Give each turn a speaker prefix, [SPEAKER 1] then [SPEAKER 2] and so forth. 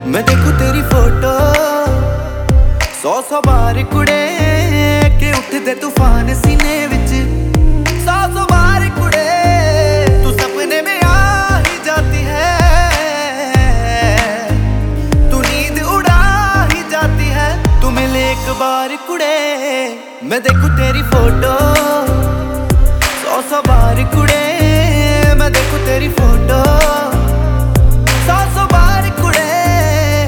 [SPEAKER 1] मैं देखूं तेरी फोटो 100 बार कुड़े के उठदे तूफान सीने विच 100 बार कुड़े तू सपने में आ ही जाती है, तू नींद उड़ा ही जाती है, तू मिले एक बार कुड़े। मैं देखूं तेरी फोटो